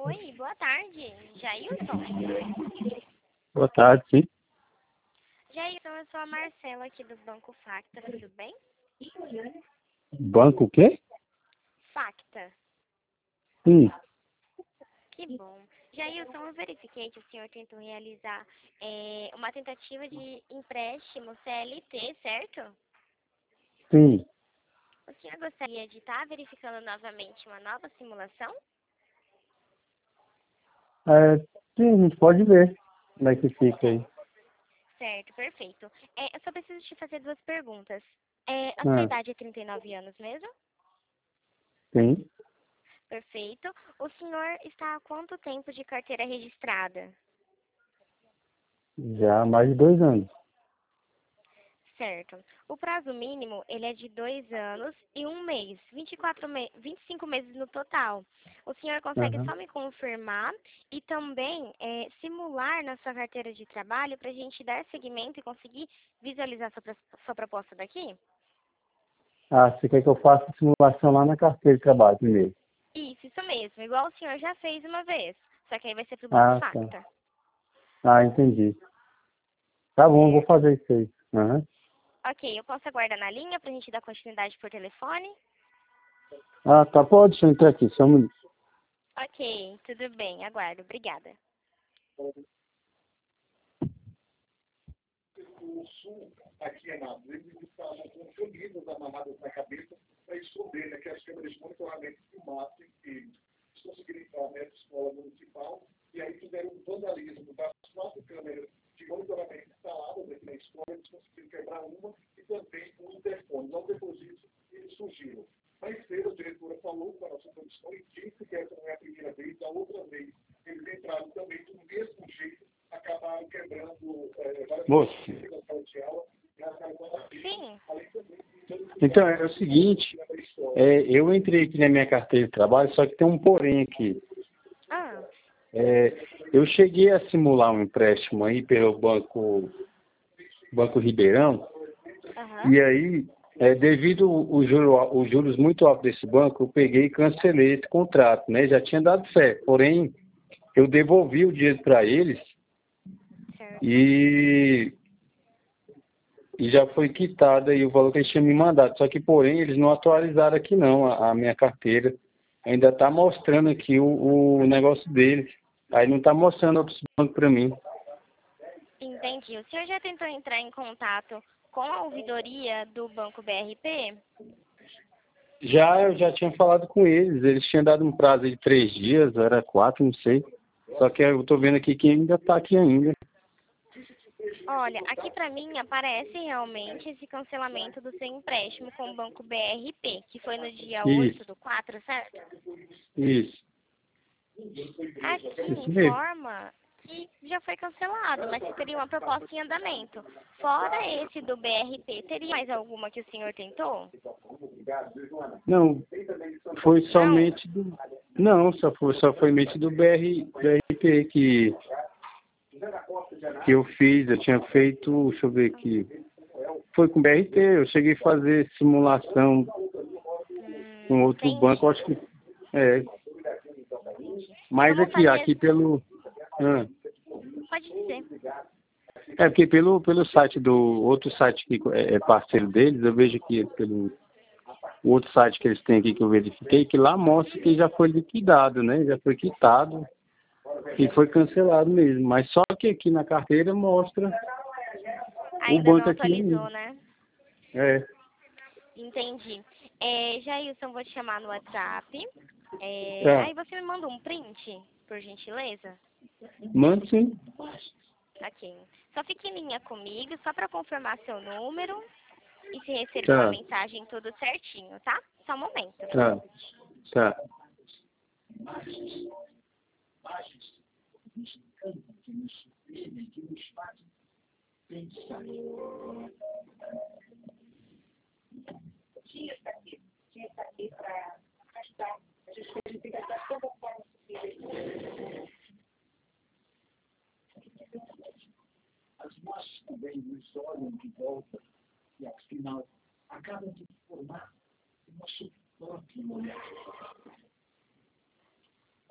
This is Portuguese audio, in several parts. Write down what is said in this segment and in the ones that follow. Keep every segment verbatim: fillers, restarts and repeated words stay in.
Oi, boa tarde, Jailson. Boa tarde, sim. Jailson, eu sou a Marcela aqui do Banco Facta, tudo bem? Banco o quê? Facta, Sim. que bom. Jailson, eu verifiquei que o senhor tentou realizar é, uma tentativa de empréstimo C L T, certo? Sim. O senhor gostaria de estar verificando novamente uma nova simulação? É, sim, a gente pode ver como é que fica aí. Certo, perfeito. É, eu só preciso te fazer duas perguntas. É, a sua Ah, idade é trinta e nove anos mesmo? sim. Perfeito. O senhor está há quanto tempo de carteira registrada? Já há mais de dois anos. Certo. O prazo mínimo, ele é de dois anos e um mês, vinte e quatro me vinte e cinco meses no total. O senhor consegue Aham. só me confirmar e também é, simular na sua carteira de trabalho para a gente dar seguimento e conseguir visualizar sua, pro- sua proposta daqui? Ah, você quer que eu faça a simulação lá na carteira de trabalho primeiro? Isso, isso mesmo. Igual o senhor já fez uma vez. Só que aí vai ser para o Banco Ah, tá. Facta. Ah, entendi. Tá bom, vou Certo. fazer isso aí. Aham. Ok, eu posso aguardar na linha para a gente dar continuidade por telefone? Ah, tá, pode, deixa eu entrar aqui, só um minuto. Ok, tudo bem, aguardo. Obrigada. Aqui é na eles estavam com camisas amarradas na cabeça para esconder, né, que as câmeras de monitoramento filmassem eles. Eles conseguiram entrar nessa escola municipal e aí fizeram um vandalismo das quatro câmeras de monitoramento instaladas aqui na escola. Eles conseguiram quebrar uma e também um interfone. Logo depois disso, eles fugiram. Mais cedo, a diretora falou com a nossa produção e disse que essa não é a primeira vez. A outra vez, eles entraram também do mesmo jeito, acabaram quebrando é, várias Moço, coisas da sala de aula. Sim, então é o seguinte, é, eu entrei aqui na minha carteira de trabalho, só que tem um porém aqui. ah, É, eu cheguei a simular um empréstimo aí pelo Banco, Banco Ribeirão, aham, e aí, é, devido os juros, os juros muito altos desse banco, eu peguei e cancelei esse contrato, né? Já tinha dado fé, porém, eu devolvi o dinheiro para eles certo. e, e já foi quitado aí o valor que eles tinham me mandado. Só que, porém, eles não atualizaram aqui não a, a minha carteira. Ainda está mostrando aqui o, o negócio deles. Aí não está mostrando outros bancos para mim. Entendi. O senhor já tentou entrar em contato com a ouvidoria do Banco B R P? Já, eu já tinha falado com eles. Eles tinham dado um prazo de três dias, era quatro, não sei. Só que eu tô vendo aqui que ainda está aqui ainda. Olha, aqui para mim aparece realmente esse cancelamento do seu empréstimo com o Banco B R P, que foi no dia oito Isso, do quatro, certo? isso. Aqui Isso mesmo. informa que já foi cancelado, mas que teria uma proposta em andamento. Fora esse do B R P, teria mais alguma que o senhor tentou? Não, foi Não? somente do. Não, só foi, só foi mente do B R, B R P que, que eu fiz. Eu tinha feito, deixa eu ver aqui. Foi com o B R P, eu cheguei a fazer simulação Hum, com outro banco, entendi, acho que. É. entendi. Mas Vamos aqui, fazer. aqui pelo. Ah, Pode dizer. é porque pelo, pelo site do outro site que é é parceiro deles, eu vejo que pelo o outro site que eles têm aqui que eu verifiquei, que lá mostra que já foi liquidado, né? Já foi quitado e foi cancelado mesmo. Mas só que aqui na carteira mostra o Ainda não banco aqui ainda. atualizou, né? É, Entendi. É, Jailson, vou te chamar no WhatsApp. É, tá. aí você me manda um print, por gentileza? Manda sim. Ok. Só fique em linha comigo, só para confirmar seu número e se recebeu a Tá, mensagem tudo certinho, tá? Só um momento. tá, tá.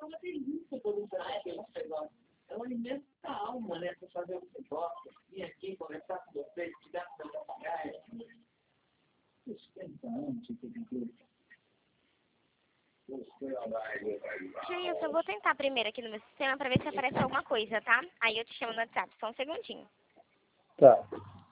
é uma delícia quando traz esse negócio. É um alimento da alma, né? Para fazer o que você gosta, vir aqui, conversar com vocês, tirar com a papagaia. Esquentante, tudo. Jailson, eu vou tentar primeiro aqui no meu sistema para ver se aparece alguma coisa, tá? Aí eu te chamo no WhatsApp, só um segundinho. Tá.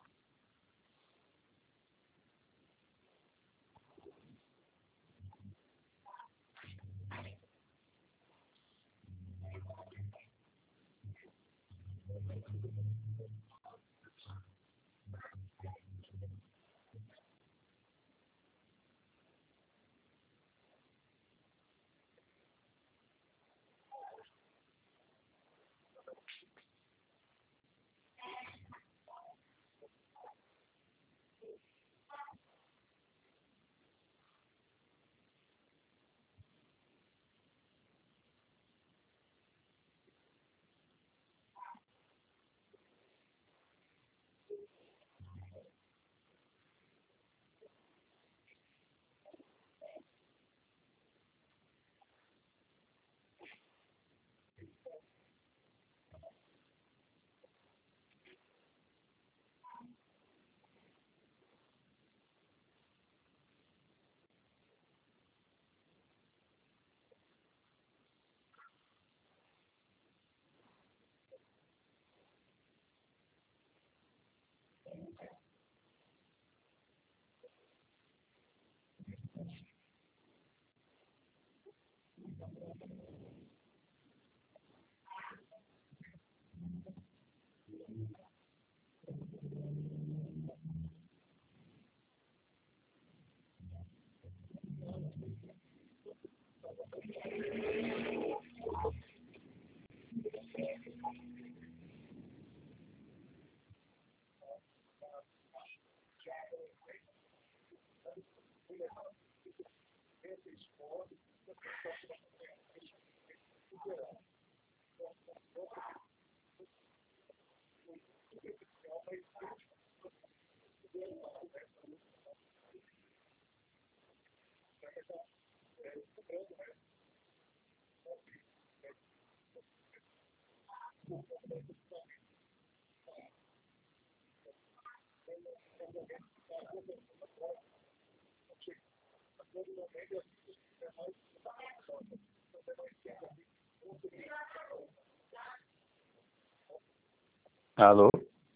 Alô?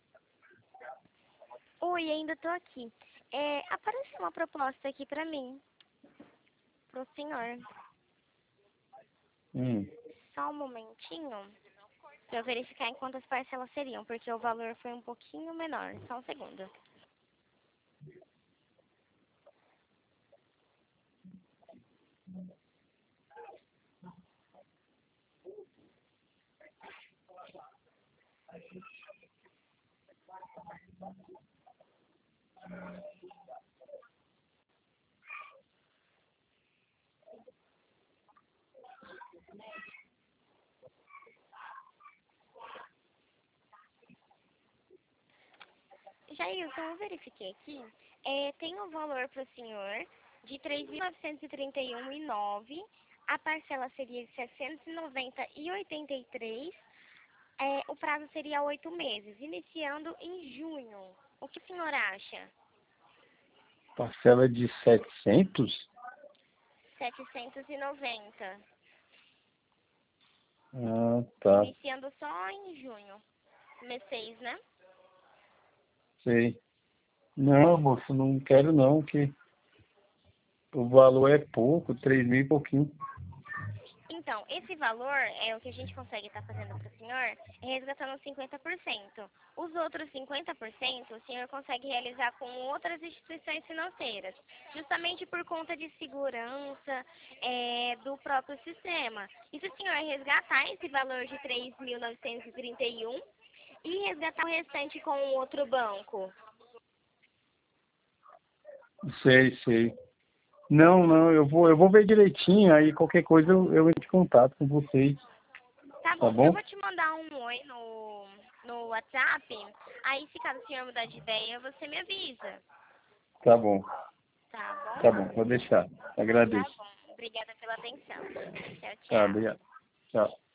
Oi, ainda tô aqui. É, apareceu uma proposta aqui pra mim, pro senhor. Hum. Só um momentinho pra eu verificar em quantas parcelas seriam, porque o valor foi um pouquinho menor. Só um segundo. Jailson, eu verifiquei aqui. É, tem um valor para o senhor de três mil novecentos e trinta e um reais e nove centavos. A parcela seria de seiscentos e noventa reais e oitenta e três centavos. É, o prazo seria oito meses, iniciando em junho. O que o senhor acha? Parcela de setecentos? setecentos e noventa. Ah, tá. Iniciando só em junho. Mês seis, né? Sei. Não, moço, não quero não, que o valor é pouco, três mil e pouquinho. Então, esse valor é o que a gente consegue estar fazendo para o senhor, é resgatando cinquenta por cento. Os outros cinquenta por cento o senhor consegue realizar com outras instituições financeiras, justamente por conta de segurança é, do próprio sistema. E se o senhor resgatar esse valor de três mil novecentos e trinta e um e resgatar o restante com outro banco? Sei, sei. Não, não, eu vou, eu vou ver direitinho, aí qualquer coisa eu, eu entro em contato com vocês. Tá bom, Tá bom? eu vou te mandar um oi no, no WhatsApp, aí se caso o senhor mudar de ideia, você me avisa. Tá bom, Tá bom? tá bom, vou deixar. Tá Agradeço. bom. Obrigada pela atenção. Tchau, Tá, tchau. obrigado. Tchau.